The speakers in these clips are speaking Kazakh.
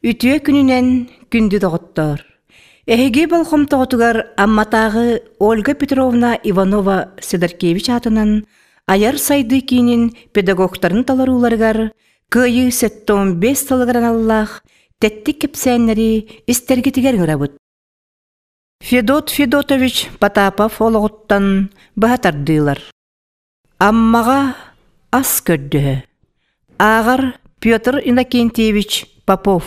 Ütüе күнүнен күндү тоғыттор. Эһиги болхом тоғытугар амматағы Ольга Петровна Иванова Сидоркевич атынан аяр сайды кейінен педагогтарын таларуларгар күйі 75 талыгран Аллах тәтті кепсәннері істергетігер ғырабыт. Федот Федотович Потапов олығыттан бағатардылар. Аммаға ас көрді. Ағар Петр Иннокентьевич Попов.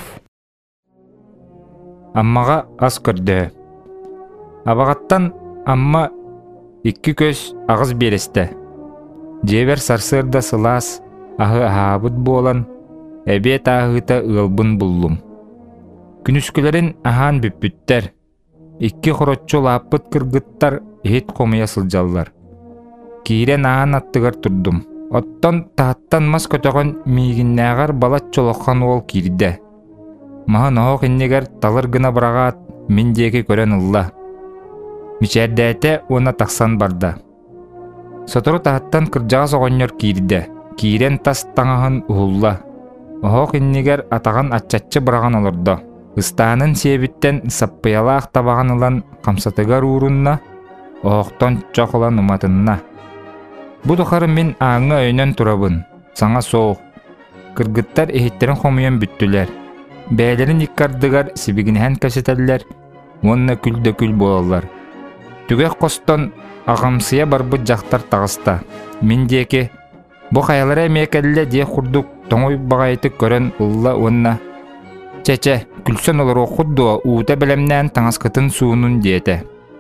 Аммаға ас көрді. Абағаттан амма икки көз ағыз бересті. Жебер сарсырда сылас ағы аабыт болан, әбет ағыта ылбын бұллум. Күнүскілерін ахан бүппүттер, икки хоротчол аппыт кыргыттар ет қомия сылжаллар. Кейрен ахан аттығар тұрдым. Оттан тағаттан мас көтіған мейгіннәғар балат чолоқан ол кирді. Маған оқ иннегер талыр гына бірағат мендеге көрен ұлла. Мичәрдәті оны тақсан барды. Сотыру тағаттан кыржаға соғынер кирді. Кирен тас таңағын ұлла. Оқ иннегер атаған атчатчы біраған олырды. Ыстанын себіттен саппыяла ақтабаған ұлан қамсатығар ұрынна, оқтан чоқ ұлан ұматынна. Бұдықары мен аңы өйнен тұрабын. Саңа соқ. Кыргыттар ehitтерін қомыен бүттілер. Бәлерін иккардығар сибігінен көсетелер, онына күлді-күл болалар. Түгек қостан ағамсыя барбыт жақтар тағыста. Мендеке, бұ қаялары әмекәлі де құрдық тоңой бағайты көрін ұлла онына. Чәчә, күлсен олар оқыдуа уыта білімнен таңасқытын суынын деті.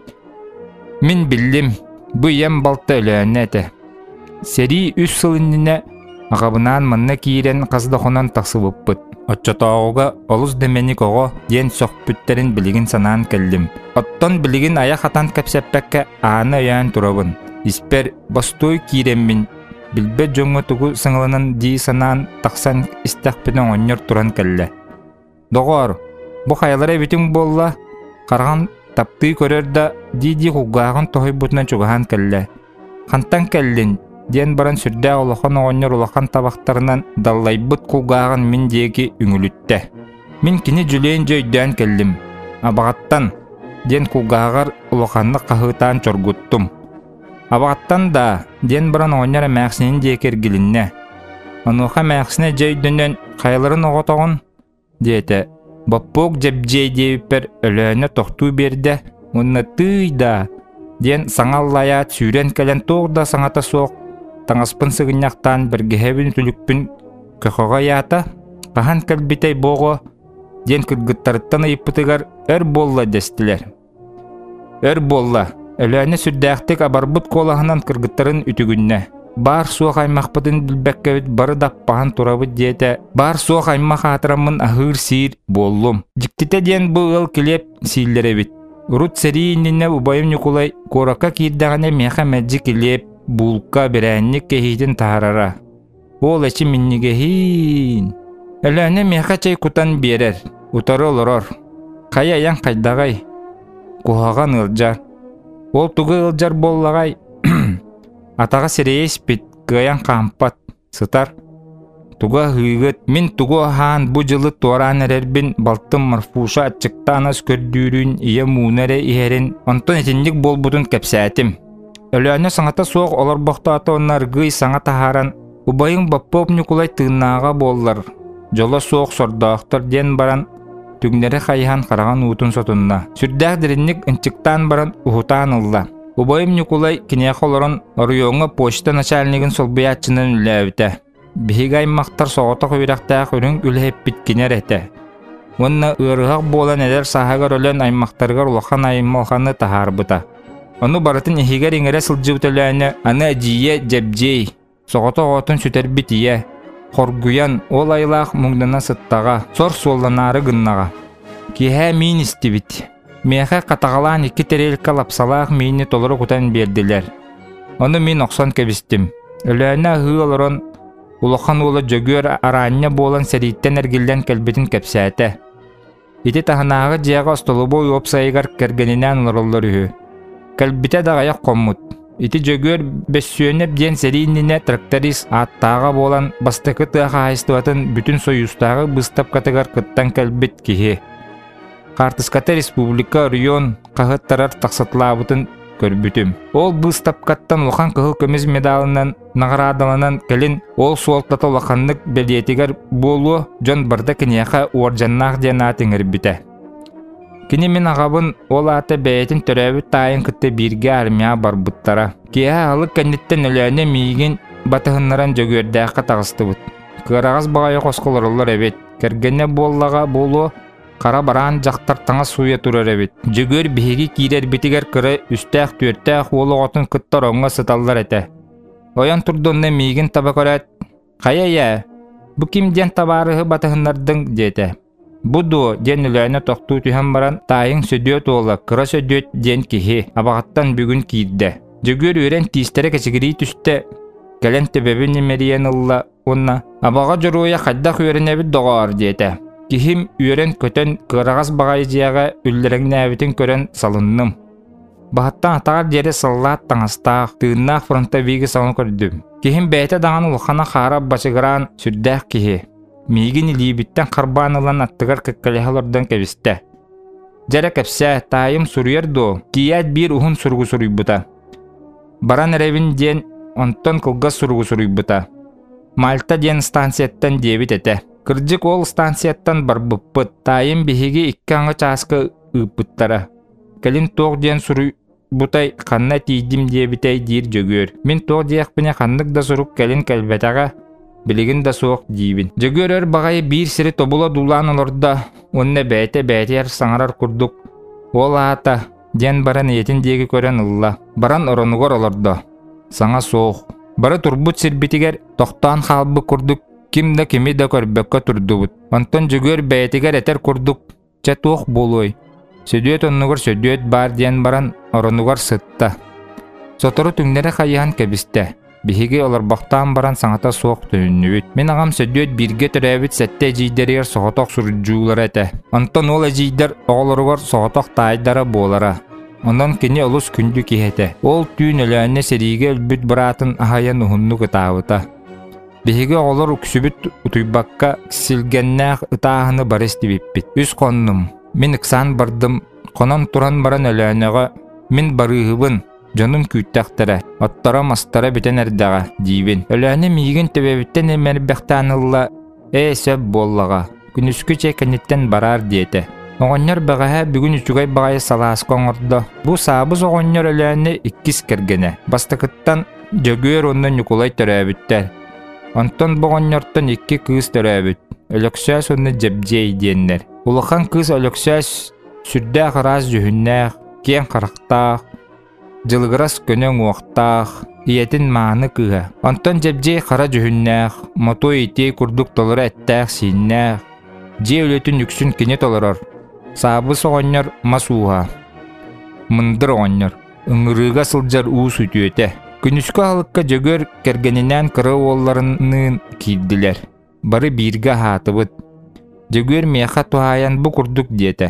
Мен білдім, бұ ем балты өләні әті. Сәрі үс сылынніне ағабынан манна кейрен қаздақынан тақсы бұппыт. Отчотоғыға олыс деменік оғы ден соқпүттерін білігін санаан кәлдім. Оттон білігін аяқ атан кәпсәппәкке аны өйән тұрабын. Испер бастой кейренмін. Білбе жоңы тұғы сыңылынан дей санаан тақсан істәқпінің оннер тұран кәлі. Доғар, бұ қайлары бітім болла, қарған тапты көрерді дейді құғағын тоғай бұтынан чуғаған кәлі. Қантан кәлін, ден баран сүрдә олахан оғаннер олахан табақтарынан даллайбыт құлғағын мен деге үңілітті. Мен кені жүлейін жөйден кәлдім. Абағаттан ден құлғағар олаханны қағытан чоргуттым. Абағаттан да ден баран оғаннер мәқсінен декер гілінне. Онуға мәқсіне жөйдінен қайларын оғатағын деті. Баппоқ жеп-жей дейіппер өліні тоқту берді. Онны тыйда ден саңаллаят сүйрен кәлен тоғда саңата соқ. Таңаспын сығыняқтан біргіхебін түлікпін көқоға ята, қахан кәлбітей боғы, ден кіргіттарыттан айыппытығар өр болла дестілер. Өр болла, өләні сүрдәқтік абарбыт қолағынан кіргіттарын үтігінне. Бар суақ аймақпытын білбәккәвіт бары даппаған тұрабыт дейті, бар суақ аймақ атырамын ахыр сир боллым. Жіктіте ден бұл ыл келеп сийлері бит. Урут сәрейініне ұбайым Николай қораққа кейдіғане меха мәджі келеп, Булка бірәнік кехейтін тағарара. Ол әчі миннігехейін. Әләне меха чай кутан берер. Утары олырор. Қай аян қайдағай. Кухаған ылжар. Ол туғы ылжар боллағай. Атаға сірейес бит. Қаян қампат. Сытар. Туға ғығыт. Мен туғы хан бұ жылы туаран әрербін балтым марфуша атчықтан аз көрдүүрін ие муынары иерін. Онтон етіндік бол бұтын кәпсәтім. Өләне саңата соқ олар бақты аты онар гый саңата харан. Убайың Баппоп Николай тыыннаға боллар. Жолы соқ сордақтыр ден баран. Түгнері қайхан қараған ұтын сотынна. Сүрдәқ діріннік үнчіктан баран ұхутан ұлла. Убайым Николай кенеқ оларын райоңы почта начальнигін солбиятчынан үләуіті. Бігай мақтар соғытық үйрақтақ үрін үләйіп біткенер әті. Онна ұрғақ болан әдер сағағар өлен аймақтарғар ұлақан аймалқаны тахар бұта. Оны баратын ехигер иңере сылжыбытыләне аны әдие жәбжей. Соғыты оғытын сүтер бітие. Қоргуян ол айлақ мұңдана сыттаға, сор солланары гыннаға. Кеһә мин істебіт. Меха қатағалан 2 терелка лапсалақ мейні толыры құтан берділер. Оны мен оқсан кәбістім. Өләне ғы олырын ұлақан олы жөгөр аранне болан сәрейттен әргелден кәлбетін кәпсәті. Еті тағынағы жияға столы бой опсайығар кәргенінен ұлырылыр үйі. Кәлбіте дағаяқ қоммут. Ити жөгөр бөссүйөнеп ден серийнине тракторист аттаға болан бастықы тыаға айстыватын бүтін союстағы быстап катыгар кыттан кәлбет кихи. Қартыскаты республика район қағыттарар тақсатлабытын көрбүтүм. Ол быстап каттан лоқан кығы көміз медалынан нағарадаланан кәлін ол суалтата лоқанлық белетігер болу жон барда кінеқа уаржаннақ ден атын әрбіті. Кини мен ағабын ол аты бәйетін төрәбіт тайын күтті бірге армия бар бұттара. Кея алық кәнеттен өләне мейген батығынларан жөгердәқі тағысты бұд. Кырағыз бағайы қосқылырылыр әбет. Кәргені боллаға болу қара баран жақтар таңа суя тұрар әбет. Жөгер бейгі кейдер бітігер кірі үстәқ түртәқ олы отын күттар оңға сыталдар әті. Оян тұрдонны мейген табақырат. Қая, бұ кімден табарығы батығынлардың деті. Буду ден үләне тоқту түйен баран тайың сөдөт олы, кыра сөдөт ден кихи, абағаттан бүгін кейді. Жөгөр өрен тиістері кәсігірей түсті, кәлен төбебін немерien ұлла, онна абаға жоруя қаддақ өрен әбіт доғар деті. Кихим өрен көтен кырағас бағай жияға үллеріңні әбітін көрен салынным. Бағаттан атағар дері саллат таңастақ, тыыннақ фронта вигі салын көрдім. Кихим бәйті дағаны ұлқана қарап башығыран сүрдәқ кихи. Мейгін илибіттен қарбанылан аттығар кәккәліғалардан кәвісті. Жәрі кәпсә, тайым сұруерді, кият бір ұхын сұрғы сұруй бұта. Баран әревін ден онтон қылға сұрғы сұруй бұта. Мальта ден станцияттан дебіт әті. Кырджик ол станцияттан бар бұппыт, тайым бігеге ikki аңы часқы ұппыттара. Кәлін тоқ ден сұруй бұтай қанна тейдім дебітай дейір жөгөр. Мен тоқ дейіқпіне қаннық да сұрук кәлін кәлбетаға білігін да соқ дейбін. Жөгөрер бағайы бір сірі тобула дулан оларда, онна бәйте-бәйтер саңарар күрдік. Ол ата, ден баран етіндегі көрен ұлла. Баран оронуғар оларда. Саңа соқ. Бары турбут сирбитигер, тоқтан қалбы күрдік. Ким да кими да көрбекке турдубут. Онтон жөгөр бәйтигер әтер күрдік. Ча тоқ болой. Сөдөет оннуғар сөдөет бар ден баран оронуғар сытта. Сотору түңнері қайыған кәбісті. Биһиги олар бақтан баран саңата соқ түнүбүт. Мен ағам сөдөт бирге төрәбит сәтте жейдерер соғатоқ сүрджуулар әті. Онтон ол әжейдер оғыларығар соғатоқ тайдара болара. Ондан кені олыс күнді кейеті. Ол түйін өләне сериге өлбүт баратын ахаян ұхынны кытауыта. Биһиги оғылар үксүбіт ұтуйбаққа сілгеннәқ ытағыны барысты биппит. Үз қонным. Мен ықсан бардым. Қонан туран баран өләнеға. Мен барығыбын. Жаным күйттәқтірі, оттара мастара бітен әрдіға, дейбін. Өләні мейген төбәбіттен әмәрбәқтанылла, сөп боллаға, күнүскü чәкәнеттен барар дейті. Оғаннар бағаға бүгін үчігай бағайы салас қоңырды. Бұ сабыз оғаннар өләні иккіз кәргені. Бастықыттан жөгөр онын нүкулай төрәбіттер. Онтон бұғаннартан икки кыз төрәбіт. Өлөксәс оны жәбжей дейінлер. Улақан кыз өлөксәс сүрдә қыраз жүхіннәқ, кен қарақтақ, жылғырас көнен уақтақ, иетін маңы кыға. Онтан жәбжей қара жүхіннәқ, мото етей күрдік толыры әттәқ сейіннәқ. Жей өлетін үксін кенет олырар. Сабыз оғаннар масуға. Мындыр оғаннар. Үңіріға сылжар уыз үтіөті. Күнүскө халыққа жөгөр кәргенінен кыры оларының кейділер. Бары бірге хатыбыд. Жөгөр меха туайан бұ күрдік деті.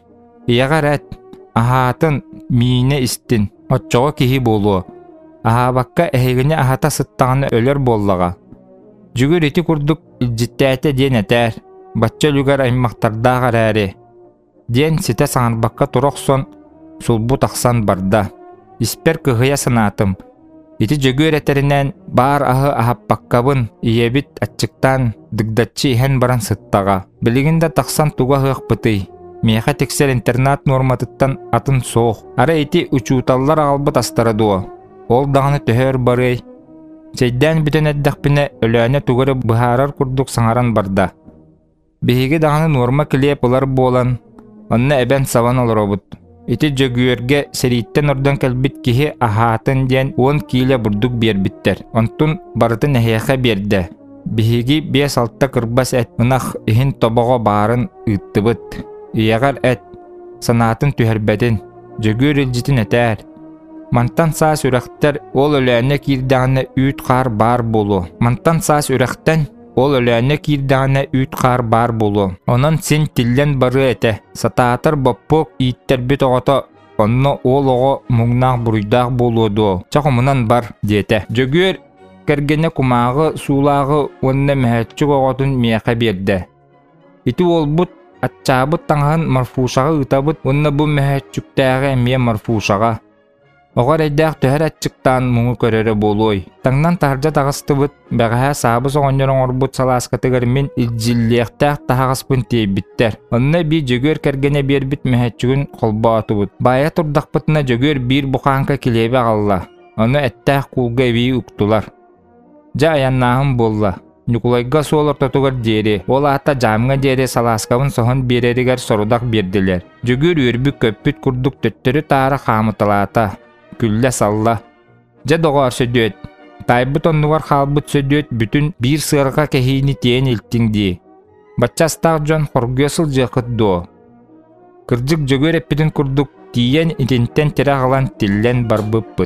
Ияғар әт, ахатын миіне істін. Отчоға кихи болуы. Ахабаққа әйгіне ахата сыттағаны өлер боллаға. Жүгір еті күрдік үлжіттәті ден әтәр. Батча үлгар аймақтардағар әрі. Ден сеті саңарбаққа тұрақ сон сұлбу тақсан барда. Испер кығыя сынатым. Еті жүгір әтәрінен бар ағы ахаппаққабын иебіт атчықтан дыгдатчы ихен баран сыттаға. Білігінде тақсан туға ғық бұтый. Меха тексер интернат норматыттан атын соқ. Ара еті учуталлар албыт астарадуа. Ол дағаны төхер барый. Сейден бүтін әддіқпіне өләне туғыры бұхарар күрдік саңаран барда. Бейгі дағаны норма кілеп олар болан. Онны әбән саван олар обыд. Еті жөгүйерге сериттен ордан кәлбіт кихи ахатын ден 10 киле бұрдық бербіттер. Онтын барытын әйеқа берді. Бейгі 5-6 кырбас әт ұнақ ихин тобаға барын ұттыбыт. Ияғар әт, санатын түхербәдін, жөгөр үлжітін әтәр. Мантан саас үрәқтер ол өләне кирдағына үйт қар бар болу. Онан сен тиллен бары әті. Сатаатыр боппок иттер бүт оғыта онно ол оҕо муңнаах буруйдаах болуоду чахомунан бар диэте. Жөгүөр кэргене кумаагы суулаагы уонна мэһэтчик оҕотун миэхэ биэрдэ. Ити олбут аччаабыт таҥаһын Марфушаҕа ытабыт уонна бу мэһэтчиктээҕи эмиэ Марфушаҕа. Оҕор эйдээх төһөр аччыктаан муҥу көрөрө болуой. Таңнан таржа тагыстыбыт бэҕэһэ саабыс оҕонньороҥорбут салааскатыгар мин илдьиллиэхтээх таһаҕаспын тиэбиттэр. Онна би жөгүөр кэргене биэрбит мэһэтчигин холбоотубут. Бая турдахпытына жөгүөр биир бухаанка килиэбэ аҕалла. Ону эттээх куулга эбии уктулар. Жа аяннааһын болла. Ньукулайга суолар тотугар диэри. Ол аата жаамга диэри салааскабын соһон биэрэригэр сорудах биэрдилэр. Жөгүөр үөрбүк көппүт курдук төттөрү таара хаамыталаата. Күллэ салла. Жа доҕоор сөдөт. Тайбыт оннугар хаалбыт сөдөт бүтүн биир сыарга кэһиини тиэн илтиң дии. Баччастаах дьон хоргуя сылдьыаххыт дуо. Кырдьык жөгүөр эппитин курдук тиийэн итинтен тире аҕалан тиллэн барбыппыт.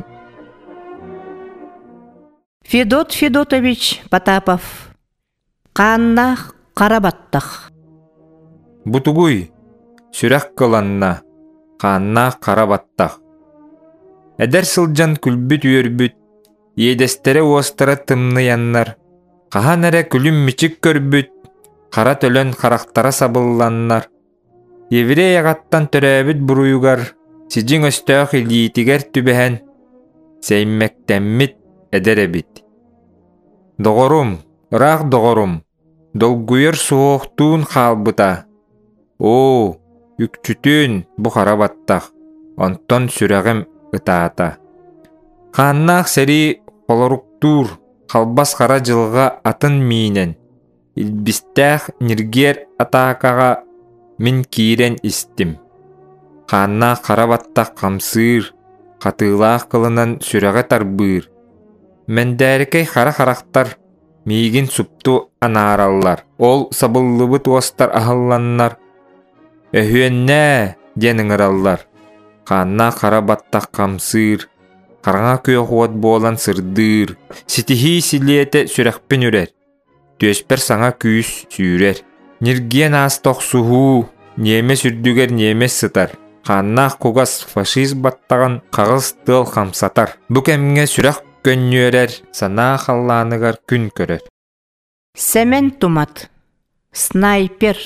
Федот Федотович Потапов. Хааннаах Карабаттах. Бутугуй, сүрэх кыланна, хааннаах Карабаттах. Эдер сылдьан күлбүт үөрбүт, иэдэстере уостара тымны яннар, хаһан эре күлүм мичик көрбүт, хара төлөн харахтара сабылланнар. Еврей ағаттан төрөбүт буруйугар, сижиң өстөөх илиитигер түбэһэн, сейммектэммит эдеребит. Доғорум, ыраах доғорум, долгуйер суохтуун хаалбыта. О, үкчүтүн бу Карабаттах, онтон сүрәгім ытаата. Хааннаах сери холоруктуур, халбас хара жылга атын миинен, илбистәэх ниргер атаакаға мин киирен истим. Хааннаах Карабаттах камсыыр, хатыылаах кылынан сүрәгә тарбыыр. Мэндээрикэй хара-харахтар миигин супту анаараллар. Ол сабыллыбыт уостар ахылланнар. Өһүөннää диэн ыҥыраллар. Хааннаах Карабаттах камсыыр, караңа күөхуот буолан сырдыыр. Ситихии силиэте сүрэхпин үрэр. Түөспер саңа күүс сүүрэр. Ниргиен аастох сухуу, nieме сүрдүгер nieме сытар. Хааннаах кугас фашист баттаган кагыс тыл хамсатар. Бу кемге сүрэх көннүөрэр, санаа халлааныгар күн көрөр. Семен Тумат. Снайпер.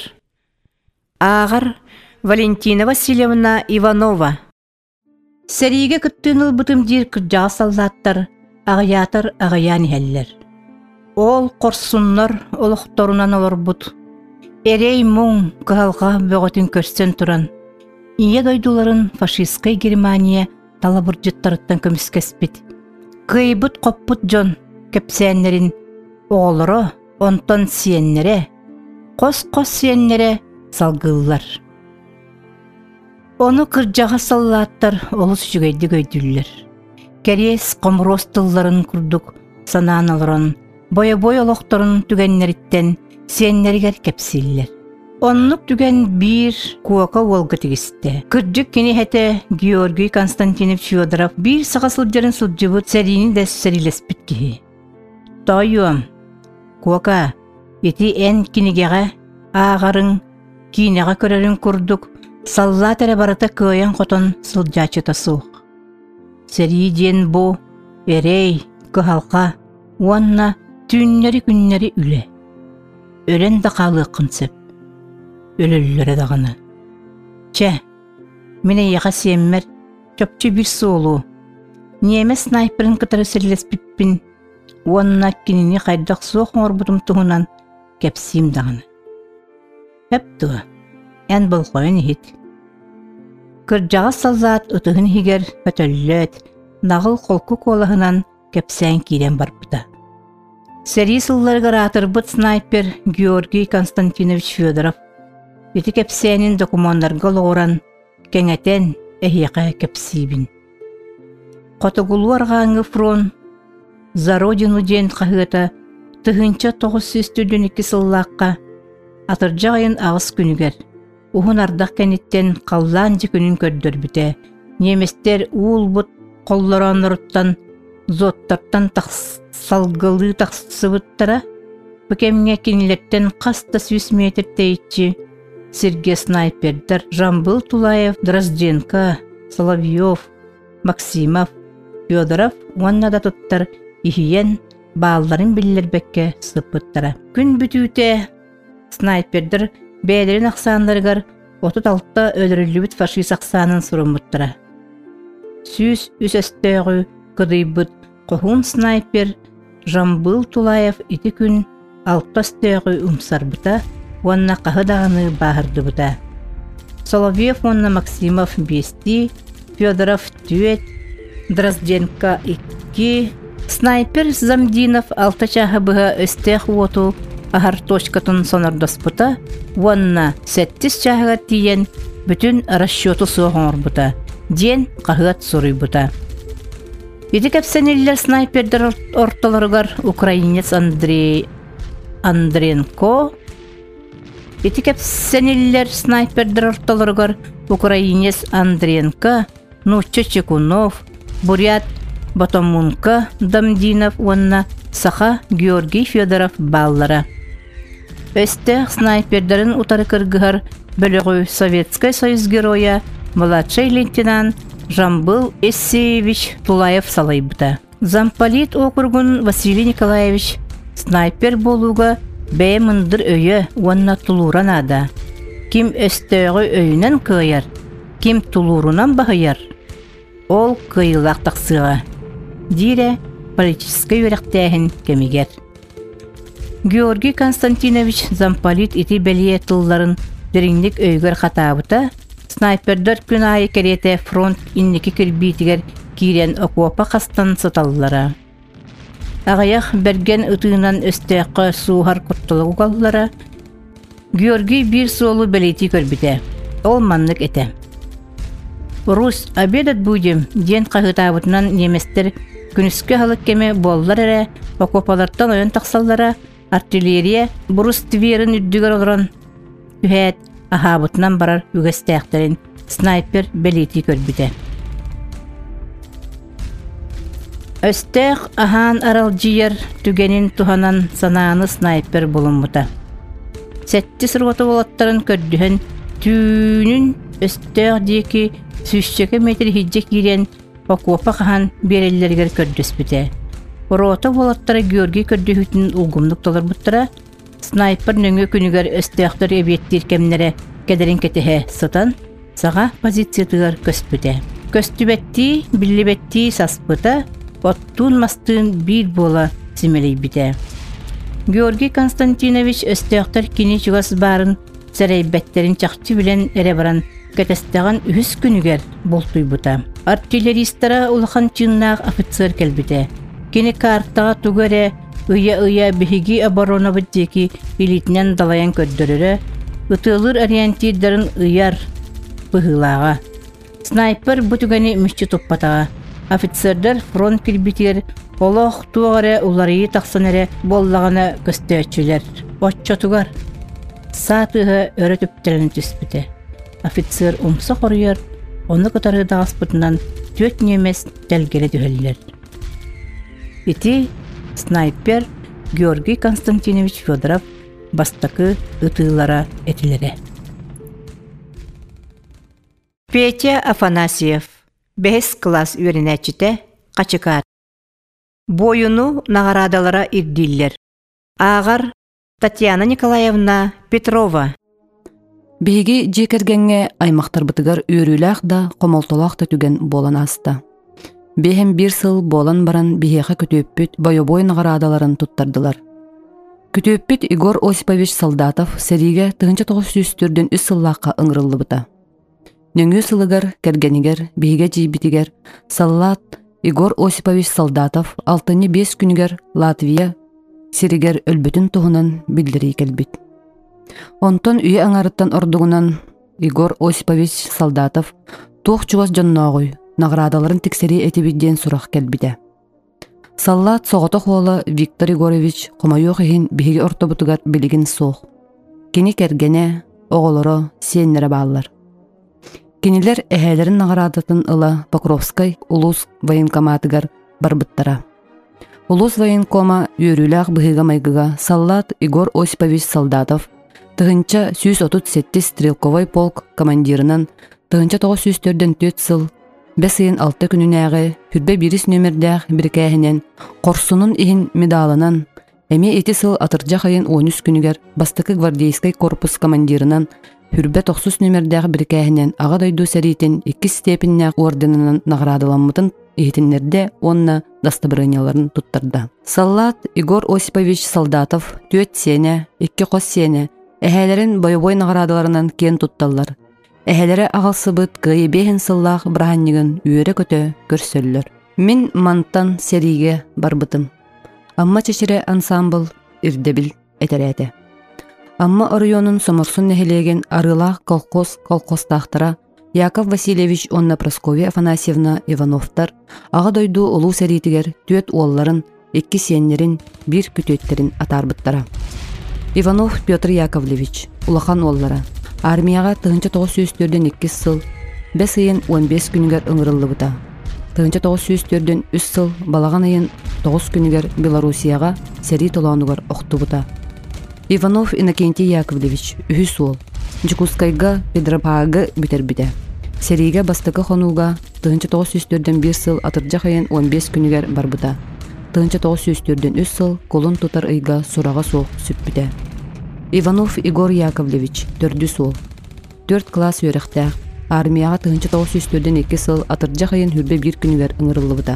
Ағар Валентина Васильевна Иванова. Сәриге күттүнүл бытым дир кыржаға саллаттар, ағаятар ағаян хәллер. Ол корсуннар олохторунан олорбут. Эрей муң кыһалға бөгөтүн көрсен туран. Ие дойдуларын фашистскай Германия талабыржыттарыттан көміскеспит. Кыйбыт қоппут жон кепсәннерин оғылыры онтон сиеннере, қос-қос сиеннере салгыллар. Оны кыржаға саллаттар олыс жүгейді көйдүллер. Кәрес қомроз тылларын күрдік сананаларын, бой-бой олоқторын түгеннеріттен сиеннергер кепсиллер. Оннук түген бир куака волга тигисте. Кырджык кини хете Георгий Константинов Федоров бир саға сылжарын сылжыбыт сәрини дәс сәрилеспит кихи. Тойуам, куака, ети эн кинигеға ағарын кинеға көрерін күрдік, салла тәрі барата көйен қотон сылжачыта суық. Сәри ден бу, эрей, кыхалқа, уанна түннері күннері үле. Өрен да қалы қынсып. Өлөллөрө даганы. Че, мене яға сиеммер, чөпчі бір соолу. Неме снайперін кытары сәлеспіппін, уанна кинини қайдақ соқ орбутым туғынан кепсиім дағаны. Әптуа, ән бұл қойын ехет. Кыржаға салзат ұтығын хигер көтөллөт, нағыл қолку колағынан кепсән кирен барпыта. Сәри сылларғар атырбыт снайпер Георгий Константинович Федоров Ити кепсәнин документтарға лоғыран, кәңәтен әхеқа кепсибин. Қотығылу арғаңы фрон, за родину ден қағыта, тұхынча 902 сыллаққа, атыржағайын ағыс күнігер. Ухун ардақ кәнеттен қаллан жекүнін көрдір біте, неместер уылбыт қолларан ұрыттан, зоттартан салғылы тақсыбыттара, бүкемге кенілеттен қаста 100 метр тейітші, Сергей Снайпердер, Жамбыл Тулаев, Дрозденко, Соловьев, Максимов, Федоров уанна да туттар ихиен баалларын биллербекке сыппыттара. Күн бүтүүтэ снайпердер бәйлерин ақсаандарыгар 36 өлөрүлүбүт фашист ақсаанын суруммуттара. Сүүс үсөстөөгү кыдыйбыт кохун снайпер Жамбыл Тулаев ити күн алтастөөгү умсарбыта уанна кахыдаганы баардыбыта. Соловьев уанна Максимов 5, Федоров 2, Дрозденко 2, снайпер Замдинов 6 чахабыга өстех уоту ахар точкатын сонордоспыта, уанна 7 чахага тиен бүтүн расчету соғыңырбыта, ден қағыгат соруйбыта. Ити кепсенеллер снайпердер орталарыгар украинец Андренко, ити кепсенеллер снайпердер орталарыгар украинец Андренко, Нучча Чекунов, Бурят Батомунка, Дамдинов, уанна Саха Георгий Федоров баллара. Өсте снайпердерин утары кыргыгар бөлөгү Советский Союз героя младший лейтенант Жамбыл Эссеевич Тулаев салайбыта. Замполит округун Василий Николаевич снайпер болуга бәймындыр өйө уанна тулуранада. Ким өстөөгө өйүнөн кыйар, ким тулурунан бахыяр. Ол кыйылак тақсыға. Дире политический өректәһин кемигер. Георгий Константинович замполит ити белие тылларын деринник өйгөр хатабыта, снайпердер күн айы керете фронт инники кирбитигер кирен окопа қастан сыталлара. Ағаяқ берген ытыынан өстеққа суғар құттылығы қаллара, Георгий бир солу белети көрбіте. Ол маннык ете. Рус, обедать будем, ден қағытабытынан неместер күніске халық кеме боллар әрі, окопалардан ойын тақсаллара, артиллерия бұрыс тверін үддігер олыран, үхәт ахабытынан барар үгістәқтерін снайпер белети көрбіте. Өстәқ ахан арал жиер түгенін туханан сананы снайпер болынмыта. Сәтті сұрғаты болаттарын көрдіхін түйінін өстәқ дейкі сүйшчеке метр хиджек кирен окопа қахан береллергер көрдөспіте. Орота болаттары Георгий көрдіхүтін ұлғымдық толар бұттыра, снайпер нөңі күнігер өстәқтер әбеттер кемнері кәдерін кетіхе сытан, саға позициятығар көспіте. Көстүбетті, білібетті саспыта, оттун мастын бір бола симелей біте. Георгий Константинович өстәқтер кені чугас барын сәрәйбәттерін чақты білен әрі баран кәтестіған үхіс күнігер болтуй бұта. Артиллеристара улахан чыннақ офицер кәлбіте. Кені картаға түгәрі ұя бігігі оборона бұттекі елитінен далаян көддірірі, ұтылыр ориентирдарын ұяр бұғылаға. Снайпер бұтығаны мүшчі топпатаға. Офицердер фронт кірбітер, олық туғары уларыйы тақсанары боллағаны көстөтчілер. Отчотуғар. Сатығы өрі түптерін түспіте. Офицер умса қорыйыр, оны көтары дағаспытынан төт немес дәлгері дүхелілер. Ити снайпер Георгий Константинович Федоров бастакы ытылара этилере. Петя Афанасьев 5 класс үйренәчите қачықар. Бойыну нағарадалара ирдиллер. Ағар Татьяна Николаевна Петрова. Беги жекергенге аймақтар бытыгар үйрүләк да комолтолақ та түген болан аста. Бехем бір сыл болан баран бихеха күтөппүт бойобой нағарадаларын туттардылар. Күтөппүт Игор Осипович Солдатов сериге 1900-түрден 3 сыллаққа ыңырылы бұта. Нөңі сылыгар кергенігер, беге жейбітігер, Саллат Игор Осипович Солдатов 6-5 күнігер Латвия серигер өлбүтін туғынан білдірей келбіт. Онтон үйе аңарыттан ордугунан Игор Осипович Солдатов туох чугас жонноогуй наградаларын тексери этибидден сурақ келбіде. Саллат соғыты қолы Виктор Егорович қомайоқ ехін бігі ортобутугар білігін соқ. Кені кергене, оғылыры, сеннері балылар. Кенелер әхәлерін наградатын ылы Покровскай улус военкоматыгар барбыттара. Улус военкома үйрүләк бұғыға майгыға Саллат Игор Осипович Солдатов тыгынча 137 стрелковой полк командирынан тыгынча 904-4 сыл Бесыйын 6 күнүнәгы хүрбе бирис нөмердәг биркәһинен корсунун иһин медалынан эме эти сыл атыржа хайын 13 күнүгер бастыкы гвардейский корпус командирынан хүрбе 90 нөмердәг биркәһинен ага дойду сәритин 2 степеннәг орденынан наградаланмытын ихтиннерде онна дастабырыняларын туттарда. Солдат Игорь Осипович Солдатов 4 сене, 2 кос сене эһәләрен боевой наградаларынан кен тутталлар. Эһәләре агалсыбыт гыйбеһин сыллах браһаннигын үере көтө көрсөллөр. Мин мантан сериге барбытым. Амма чечере ансамбл ирдебил этерәте. Амма орыйонун соморсун нехелеген арылах колхозтахтара Яков Васильевич онна Прасковья Афанасьевна Ивановтар ага дойду улуу сәритигер 4 уолларын, 2 сиеннерин, 1 күтөттерин атарбыттара. Иванов Петр Яковлевич улахан уоллара армияга 1904-2 сыл 5 айын 15 күнүгер ыңырылды бута. 1904-3 сыл балаган айын 9 күнүгер Белоруссияга сери толонугар окту бута. Иванов Иннокентий Яковлевич үһүс уол Жукускайга Педропага битербите. Сериге бастыкы хонуга 1904-1 сыл атыржа хайын 15 күнүгер барбыта. 1904-3 сыл колун тутар ыйга сурага соқ сүппите. Иванов Игорь Яковлевич 4 сыл 4 класс өрөктәк армияга 1904-2 сыл атыржа хайын хүрбе 1 күнүгер ыңырылыбыта.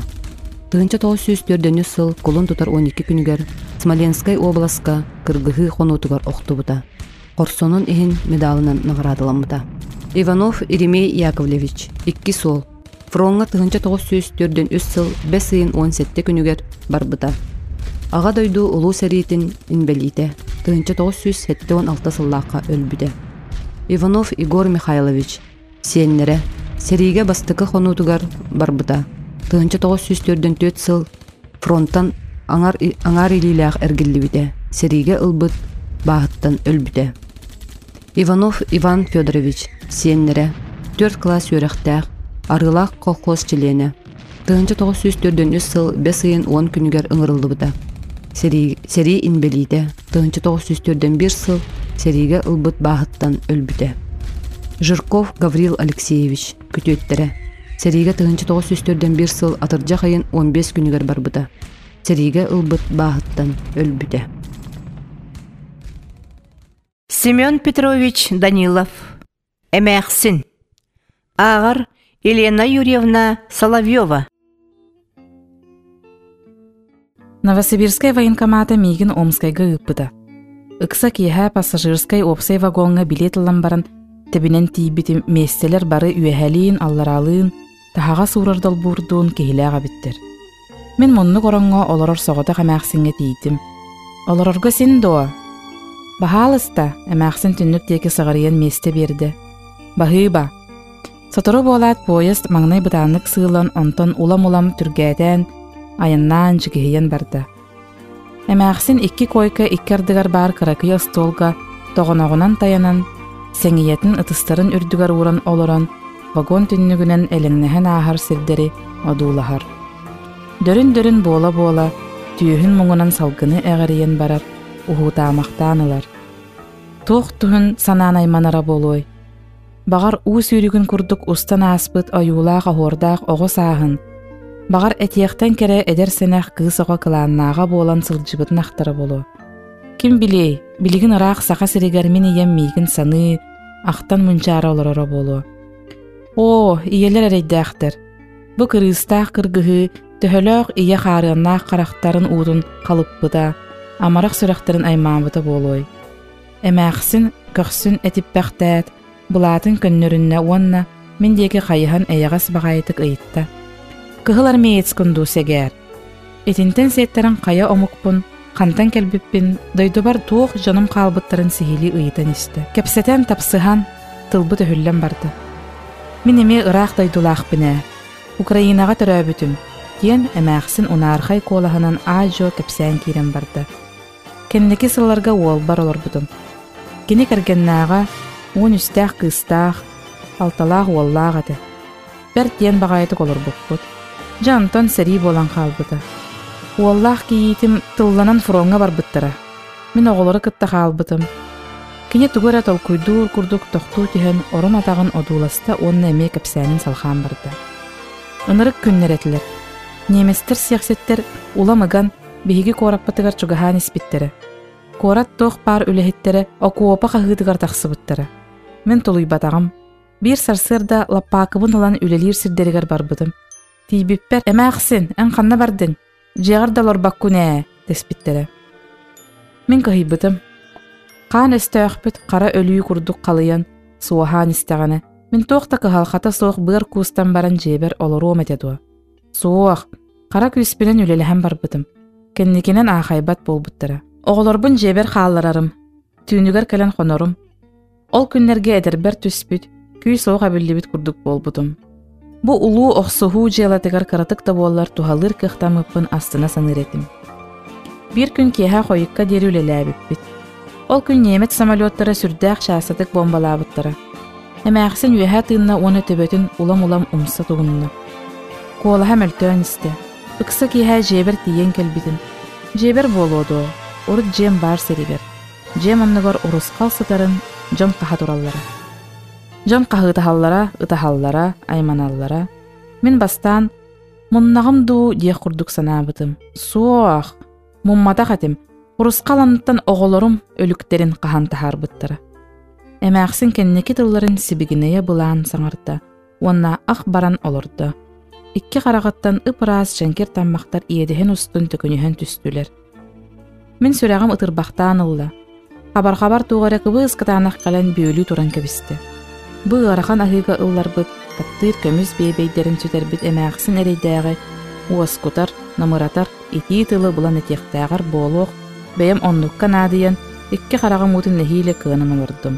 1904 сыл колун тутар 12 күнүгер Смоленскай областка кыргыгы хонутугар октубута. Корсонун иһин медалынан наградаланмыта. Иванов Иремей Яковлевич 2 сол фронга 1904-3 сыл 5 айын 17 күнүгер барбыта. Ага дойду улуу сәритин инбелите 1916 сыллаакка өлбүтэ. Иванов Игорь Михайлович сиеннере сериге бастыкы хонутугар барбыта. 1904 сыл фронттан аңар илилээх эргиллибите. Сериге ылбыт баһыттан өлбүтэ. Иванов Иван Федорович сиеннере 4 класс өрөктәк арылак колхоз члене. 1904 сыл 5 айын 10 күнүгер ыңырылдыбыта. Сери инбелите 1904-1 сыл сериге ылбыт баһыттан өлбүтэ. Жирков Гаврил Алексеевич күтөттере. Сериге 1904-1 сыл атыржа хайын 15 күнүгер барбыта. Сериге ылбыт баһыттан өлбүтэ. Семен Петрович Данилов эмэхсин. Агар Елена Юрьевна Соловьева. Новосибирская военкомата мигин Омскайга ыппыта. Ыкса киэхэ пассажирскай опсай вагонга билет ламбаран тебинен тийбитим местелер бары үэхэлиин алларалыын тахага суурардал бурдуун кихилээга биттер. Мен монну коронго олорор согота хамаахсинге тийтим. Олорорго син доа. Бахалыста эмаахсин түннүк теки сагарыян месте берди. Бахыба. Сотору болаат поезд маңнай бытааннык сыылан онтон улам-улам түргәтен айыннаан жигиһийэн барда. Эмаахсин 2 койка 2 ардыгар бар кыракыйа столга тоҕоноҕунан таянан сеңиятын ытыстарын үрдүгар уран олорон вагон түннүгүнен элеңнэһэн аахар сирдери одуулахар. Дөрүн бола түйүһүн муңунан салгыны эҕэриен барар уһуутаамахтаанылар. Туох туһун санаан айманара болой. Багар уус үрүгүн курдук устан ааспыт аюулаах ахуордаах оҕо сааһын. Багар этиэхтен кере эдер сенэх кыыс-оҕо кылааннааҕа буолан сылдьыбыт нахтара боло. Ким билей, билигин ыраах саха сиригер мин ийэм миигин саны ахтан мунчаара олороро боло. О, ийэлэр эрэйдээхтэр. Бу кырыыстаах кыргыһы төһөлөөх ийэ хаарыаннаах харахтарын уутун халыппыта, амарах сүрэхтерин аймаабыта болой. Эмээхсин көхсүн этиппэхтээт, булаатын көннөрүннэ уонна мен диэки хайыхан эйэҕэс баҕайытык ыйытта. Кыһылар мейетскунду сегээр. Этинтен сеттерин хая омукпун, хантан келбиппин, дойдубар туох жоном хаалбыттарын сихили ыйытан исте. Кепсетен тапсыхан, тылбы төһүллэн барды. Мен эме ыраах дойдулаахпинэ. Украинага төрөөбүтүм. Тиен эмээхсин унаархай коолаһынан аажо кепсээн киирен барды. Кеннеки сылларга уолбар олорбутум. Кини кэргэннаага уун үстээх кыыстаах, алталаах уоллаагаты. Бэр тиен баҕайытык олорбуппут. Жантон сэрии болан хаалбыта. Уоллаах киитим тылланан фронга барбыттара. Мен оҕолору кытта хаалбытым. Кини тугура толкуйдуур курдук тохтуу түһэн орун атагын одууласта онна эмээ кепсээнин салхаан барда. Ынырык күннер этилер. Неместер сияксеттер уламыган биһиги кораппатыгар чугахан испиттері. Корат тоқ пар үлэхиттері окуопа қағытыгар тақсыбыттары. Мен толуй батағым. Бир сарсырда лаппаакыбын ылан үлелир сирдеригер барбытым. Тийбиппер эмээхсин, эн қанна бардың. Жеғардалор баккунэ, деспиттері. Мен кахибытым. Қан өстөөхпүт қара өлүй курдук қалыян, суахан истағаны. Мен тоқта кыхалхата соқ быр кустан баран жебер олору метедуа. Суох, қара күспінен үлеліхен барбытым. Кенникенен ахайбат болбыттыра. Оғылорбын жебер хаалларарым. Түйінігер кәлен қонорым. Ол күннерге әдербер түспүт, күй соқ абіллибіт курдук болбытым. Бу улуу оқсуху желатыгар каратык да боллар тухалыр кыхтамыппын астына саныр етім. Бир күн кеха қойыққа дері үлеләбіппіт. Ол күн немет самолеттары сүрдәқ шасатык бомбалабыттыра. Әмәқсін үйәхә тыынна оны төбөтін улам-улам умса туғынна. Колаха мөлтөн істі. Үксі кеха жебер тиен келбітін. Жебер болуду, урут жем бар серибер. Жем оннығар урусқал сытарын жон қаха тураллара. Жон қахы ытахаллара, айманаллара. Мен бастан, мұннағым ду дек құрдық санабытым. Суақ, мұммата қатым. Урусқаланыттан оғолорум өліктерін қахан тахар бұттыра. Әмәқсін кеннекі тылларын сибігінея бұлан саңарда, онна ақ баран олырды. Икки қарағаттан ыпыраз жәнкер таммақтар иедіхен ұстын түкінүйен түстілер. Мен сүрәғым ытырбақтан ылла. Қабар-қабар туғары кыбыз кытанақ қалан бөйлі туран кебісті. Бұл арахан ағыға ыллар бұд, таптыр көміз бейбейдерін сүтер бұд әмәқсін әрейдәғі, уаскутар, намыратар, ити тылы бұлан етектәғар болуқ, бәйім онныққан адыян, икки қарағым ұтын нәхейлі кығынын ұрдым.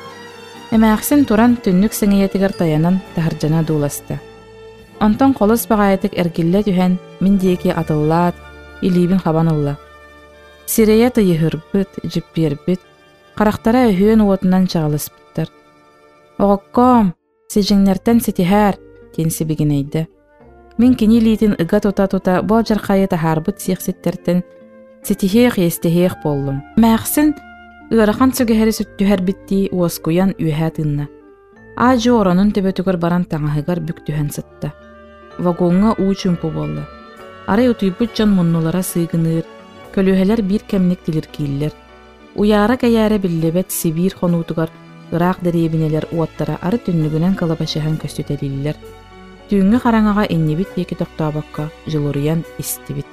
Әмәқсін туран түннік сәңеетігер таянан тахаржана дуласты. Онтон қолыс бағайытык әргілі түхән min диеке атыллаат, илибин хабанылла. Сирея тыйыхырбыт, жиппиербит, қарақтара өйін уотынан чағылыспыттыр. Оғыққом, сежіңнерттен сетихәр, тенсі бігінейді. Мен кені лейтін ыға тута-тута бол жарқайы тахарбыт сиқсеттерттен сетихех естехех боллым. Мәқсін, ырахан сөгехері сүттүхәр битти уоскуян үйәхә тынна. Ажы оранын төбөтігір баран таңағығар бүктүхән сытты. Вагонға уучумпу болды. Арай утуйбыт жан мұннулара сыйгыныр, көлөһелер бир кемник тилер кииллер. Уяра кәйәрі биллебет Сибир хонутугар ырақ дәребінелер уаттара ары түннігінен калабашыхан көстөтелиллер. Түйінгі қараңаға эннебит екі тоқтабаққа жылуриян истибит.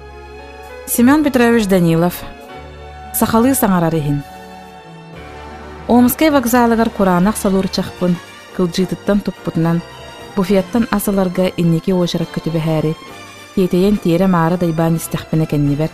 Семен Петрович Данилов. Сахалы саңарарыхин. Омскай вокзалыгар куранақ салур чақпын, кылжитыттан туппутынан, буфеттан асыларга иннеки ошарак көтүбе хәри, кетейен тиере мары дайбан истәхпіне кәннебер.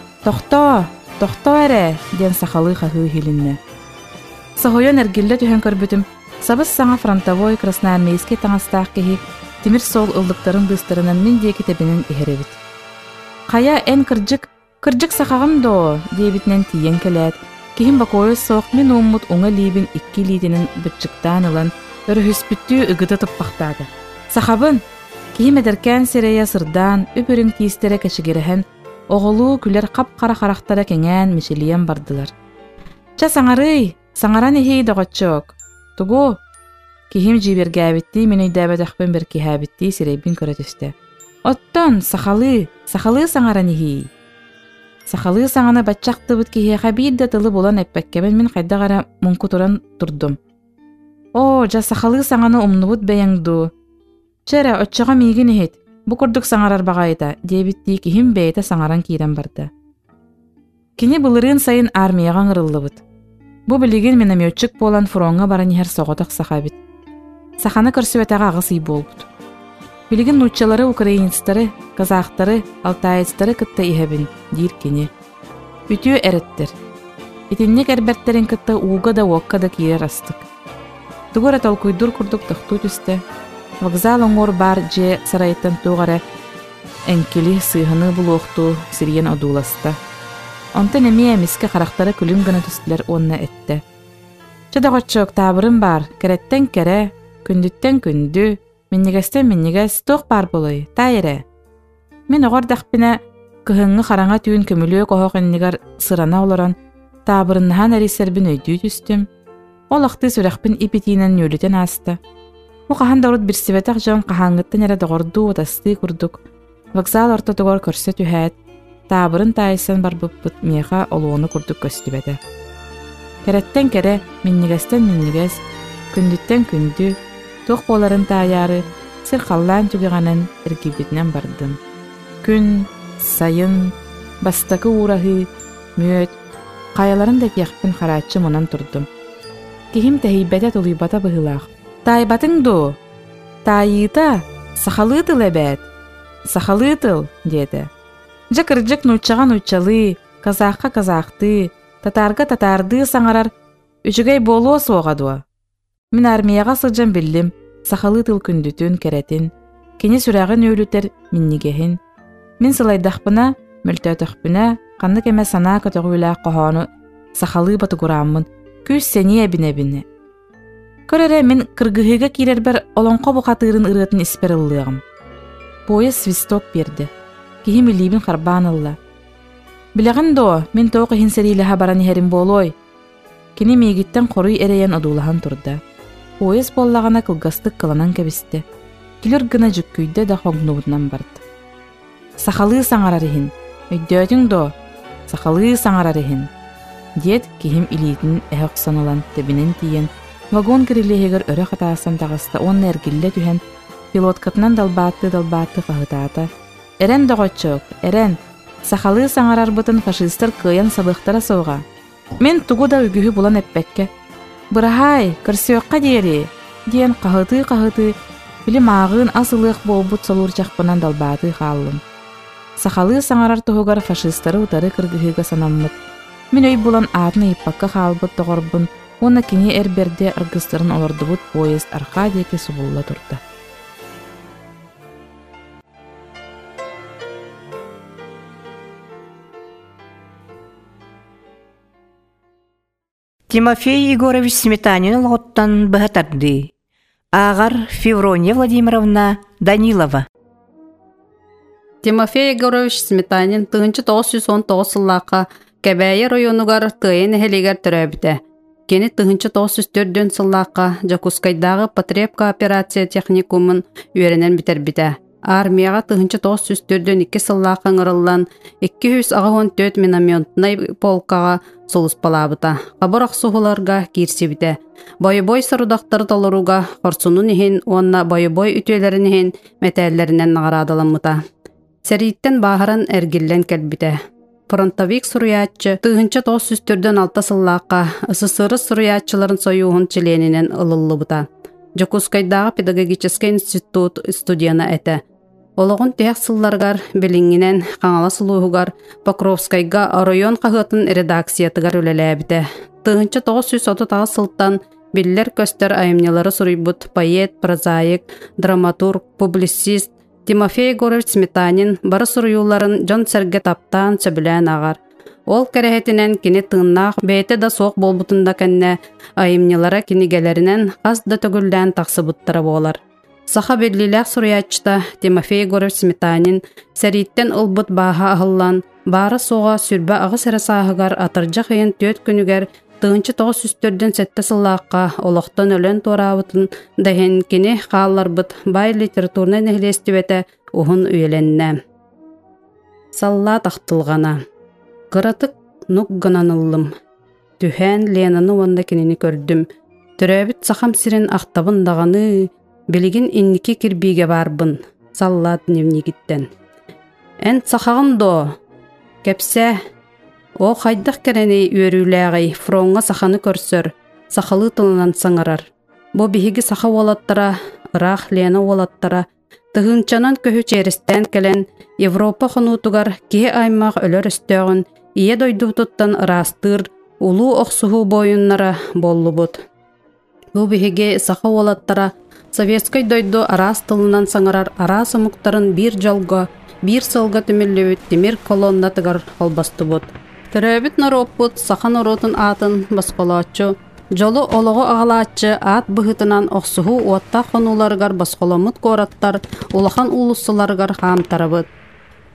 Тохто әрі, ден сахалы қағы хилинне. Сахойон әргілі түхен көрбітім, сабыз саңа фронтовой красноармейский таңастақ кехи, темір сол ылдықтарын дыстырынан мен деки тебінен ихеребит. Қая ән кырджик сақағым до, дебітнен тиен кәләт. Кихим бакойы соқ мен уммут оңа либин икки лидинин бітчіктан ылан өріхіспіттүү үгіті тұппақтады. Сақабын, кихим әдіркән серея сырдан өпірін тиістері кәшігеріхен оғылу күлер қап-қара қарақтара кәңән мешелиен бардылар. Ча саңаран ехей доғатчок. Тугу, кихим жиберге әбітті мен өйдәбәдәқпен бір кихәбітті серейбін көрі түсті. Оттон, сақалы саңаран ехей. Сахалы саңаны батчақты бұд кихеға бейді тылы болан әппәккемен мен қайдағара мұнку тұран тұрдым. Жа сахалы саңаны умнубут бәйіңду. Чәрі, отчаға мейгін ехет, бұ күрдік саңарар бағайда, дебітті кихим бәйті саңаран кейден барды. Кені бұлырын сайын армияға ұрылы бұд. Бұ білеген мен әмеотчик болан фронға баран ехер соғатақ сақа бит. Сақаны көрсіветаға ағысы бол бұд. Билигин нуччалары украинстары, казахтары, алтайстары кытта ихебин, дир кені. Үтіо әреттір. Итиннек әрбәрттерін кытта уға да уаққа да кейер астык. Тугора толкуйдур күрдік тұқту түсті. Вокзал оңор бар же сарайттан туғара әнкелі сыйғыны бұл оқту сирген одуласта. Онтан әме әміске қарақтары күлім гына түстілер онна әтті. Чадағатчок табырым бар, кәреттен кәрі, күндіттен күнді, Меннегестен тоқ бар болой, тайыры. Мен оғар дақпіне көхіңі қараңа түйін көмілі қоғық әннегар сырана оларан, табырыннахан әресербін өйді түстім. Ол ақты сүрәқпін ипетейінен нөлітен асты. Бу кахан дорут бирсибетах жон кахаңгыттан эре догорду тасты курдук. Вокзал ортотогор көрсө түһәт. Табырын тайсан барбыппыт меха олоону курдук көстүбете. Кереттен кере миннигестен миннигес, күндүттен күндү, тух боларын таяры, сыр халлан түгіғанын иргибитнен бардым. Күн, сайын, бастакы урахы, мөт, каяларын да кияқпын харатчы монан турдум. Кихим тәхейбәтә тулуйбата быһылах. Тайбатың ду, тайыта, сахалытыл әбәт. Сахалытыл, деді. Жакыржык нуччаған уччалы, казаққа казақты, татарға татарды саңарар, үчігей болуа соғадуа. Мен армияға сылжан білдім, сахалытыл күндүтін керетін, кені сүрағын өлітер миннигехін. Мен сылайдақпына, мүлтөтіқпіне, қанды кеме сана көтіғуілі қоғаны сахалы батығырамын, күз сәне әбіне. Көрері мен кыргыхыға керер бір олонқо бұқатырын ұрытын исперіліғым. Поезд свисток берді. Кихим илибин харбанылла. Билеген до, мен тоқы хинсериліға баран херім болой. Кені мегіттен қоруй әрейен одулахан турда. Поезд боллағана кылгастық кыланан кебісті. Келер гына жүккүйді да хоғнуытнан барды. Сахалы саңарарихин. Өйдөтің до, сахалы саңарарихин. Дед кихим илитін әхіқсанылан тебінен тиен. Вагон кірілігер өрі қатасын тағыста онны әргілі түхен пилоткатынан далбатты қағытата. Әрен доғытчық, әрен, сахалы саңарар бұтын фашистер кыян сабықтара соға. Мен тугу да үгіхі бұлан әппәкке. Бұрахай, кірсіөққа дері, дейін қағыты, білі мағын асылық болбут солур жақпынан далбаты қалым. Сахалы саңарар тұғығар фашистары ұтары кіргіхіға санаммыт. Мен өй бұлан атын иппаққа қалбыт тоғырбын, оны кені әрберде ыргыстырын олардыбыт поезд Аркадияке субулла тұрды. Тимофей Егорович Сметанин лоттан бахатарды. Агар Феврония Владимировна Данилова. Тимофей Егорович Сметанин 1919 сыллаққа Кәбәйі районугар тыйын әхелегер түрәбіті. Кені 1904 сыллаққа Жакускайдағы Потребка операция техникумын үйерінен бітер-біті. Армияға 1904 сыллаққа ңырылан 214 минометнай полкаға солыс балабыта. Қабырақ сұғыларға кирсебіті. Бойы-бой сарудақтары талыруға қорсунun ехен, онна бойы-бой үтелерін ехен мәтәлерінен нағарадалымыта. Сәрейттен бағырын әргіллен кәлбіті. Фронтовик сұруятчы 1904 сыллаққа СССР сұруятчыларын сойуғын чиленінен ылылы бұта. Жакускайдағы педагогический институт студияна әті. Олығын тәк сылларғар біліңінен қаңала сұлуғығар Покровскайға район қағытын редакциятығар өлеләбіті. 1930 сылттан білілер көстер айымнелары сұруйбыт поэт, прозаик, драматург, публицист Тимофей Егорович Сметанин бары сұруюларын жон сәрге таптан сөбілән ағар. Ол кәрәхетінен кені тыңнақ бәйті да соқ болбутында кәнне айымнелары кенегелерінен қаз да төгілден тақсы бұттары болар. Саха беллиләк сұруятчыта Тимофей Егорович Сметанин сәрейттен ұлбыт баға ағылан, бары соға сүрбә ағы сәрі сағығар атыржақ ең 4 күнігер 1904 сәтті сыллаққа олықтан өлен торабытын дәхен кені қалар бұт бай литературны нәхлестібеті ұғын үйеленне. Салла тақтылғана. Қыратық нұқ ғананылым. Түхән Ленаны онда кенені көрдім. Түрәбіт сақам сирен ақтабын дағаны, білігін иннеке кірбейге барбын. Салла дневнигіттен. Ән сақағын до. Кәпсә. О қайдақ кәрәне өріләғай фронға сақаны көрсір. Сақалы тылынан саңарар. Бо бігі сақа олаттара, Рақ Лена олаттара. Тығынчанан көхі черістен кәлен Европа қонутугар ке аймақ өлір үстеғін ие дойду тұттан растыр, улу оқсуғу бойыннара болу бұд. Бу бігі сақа олаттара Советскай дойду арас тылынан саңарар арас мұқтарын бір жалға, бір сылға түмелі темір колонна тығар албасты бұд. Түрәбіт нароппут сақан оротын атын басқолачы, жолы олығы ағалачы ат бұғытынан оқсуғу отта қонуларғар басқоламыт қораттар, улахан улуссыларғар қамтарабыд.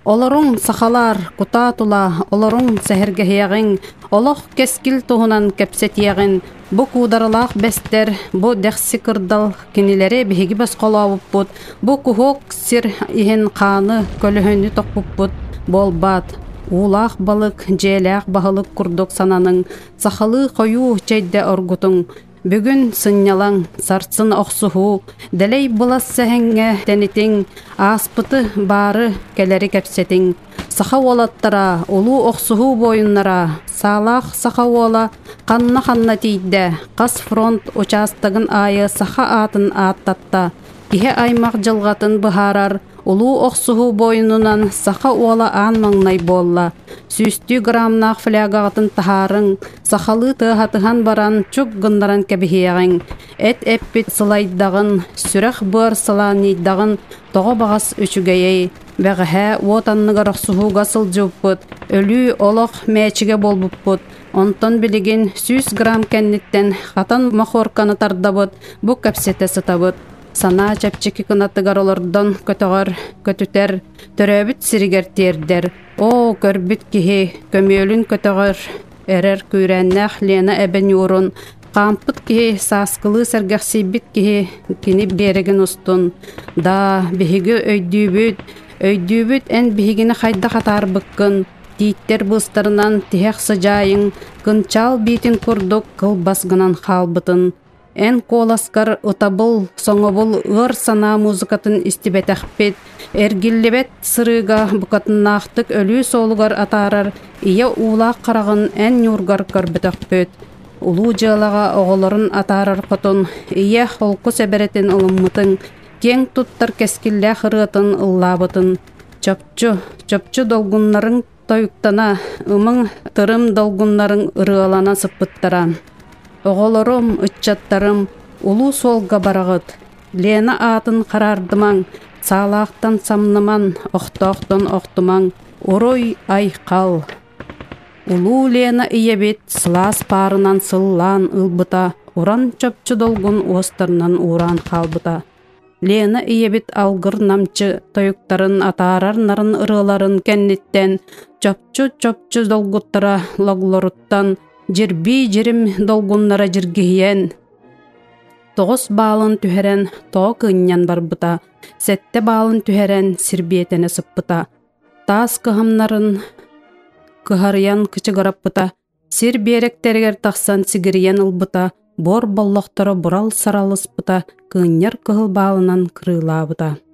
Олорун сахалар кутатула, олорун сәһәргәһиягын, олох кескил туһунан кепсетиягын, бу кударалах бестер, бу дәхси кырдал киниләре биһиги баскалавыппут, бу кухок сир иһин қаны көлөһөнү токпуппут, болбат. Улах балык, желях баһылык курдук сананың, сахалы қою чәйдә оргутуң, бүгүн сыннялаң, сарсын оқсуху, дәлей булас сәһәңгә тәнитең, аспыты бары кәләри кәпсетең, саха олаттара, улу оқсуху бойыннара, салах саха ола, қанна тейді, қас фронт участагын айы саха атын аттатта, кихе аймақ жылғатын бұхарар, улу оқсуху бойынынан саха ола ан маңнай болла. Сүстү грамнақ флягағатын тахарың, сахалы тыхатыхан баран чук гындаран кәбихияғын. Эт эппит сылайдағын, сүрәқ бұр сыланидағын, тоғы бағас өчүгейей. Бәғіхә отанныгар оқсухуға сылжуппыт, өлі олық мәчіге болбуппыт. Онтон білігін 100 грамм кәнниттен хатан махорканы тардабыт, бұ кәпсеті сытабыт. Сана чапчики кынатыгар олордон көтүтер, төрөбүт сиригер тердер. О, көрбүт кихи, көмөлүн көтөгөр, эрер күйрәннәх Лена әбен юрун. Кампыт кихи, саскылы сәргәхсибит кихи, кини береген устун. Да, бихиги өйдүүбүт ән бихигини хайда хатар быккын. Титтер быстарынан тихек сыжайын, кынчал битин курдук кыл басгынан халбытын. Эн коласкар утабыл, соңобыл ыр сана музыкатын истибетәхпет, эргиллебет сырыга букатыннақтык өлі солугар атарар, ия улақ қарағын эн юргар көрбетәхпет. Улу жалаға оғыларын атарар қотын, ия холку сәбәретен ылыммытын, кен туттар кескиллә хырытын ыллабытын. Чопчу долгуннарын тойуктана, ымың тырым долгуннарын ырыалана сыппыттаран. Оғолорым, үтчаттарым, улу солға барағыт. Лена атын қарардымаң, салақтан самныман, оқтоқтан оқтымаң, орой айқал. Улу Лена иебет, сылас парынан сыллан ылбыта, уран чөпчі долгун остарынан уран қалбыта. Лена иебет алғыр намчы, тойуктарын атарар нарын ырыларын кәннеттен, чөпчі долгуттара логлоруттан, Жерби жерим долгуннара жиргиен. Тоғыз балын түхерен тоғы кыннян барбыта. Сетте балын түхерен сирбиетене сыппыта. Тас кыхамнарын кыхарыян кычыгараппыта. Сир беректергер тақсан сигириян ылбыта. Бор боллоқтары бурал саралыспыта. Кынняр кыхыл балынан кырылабыта.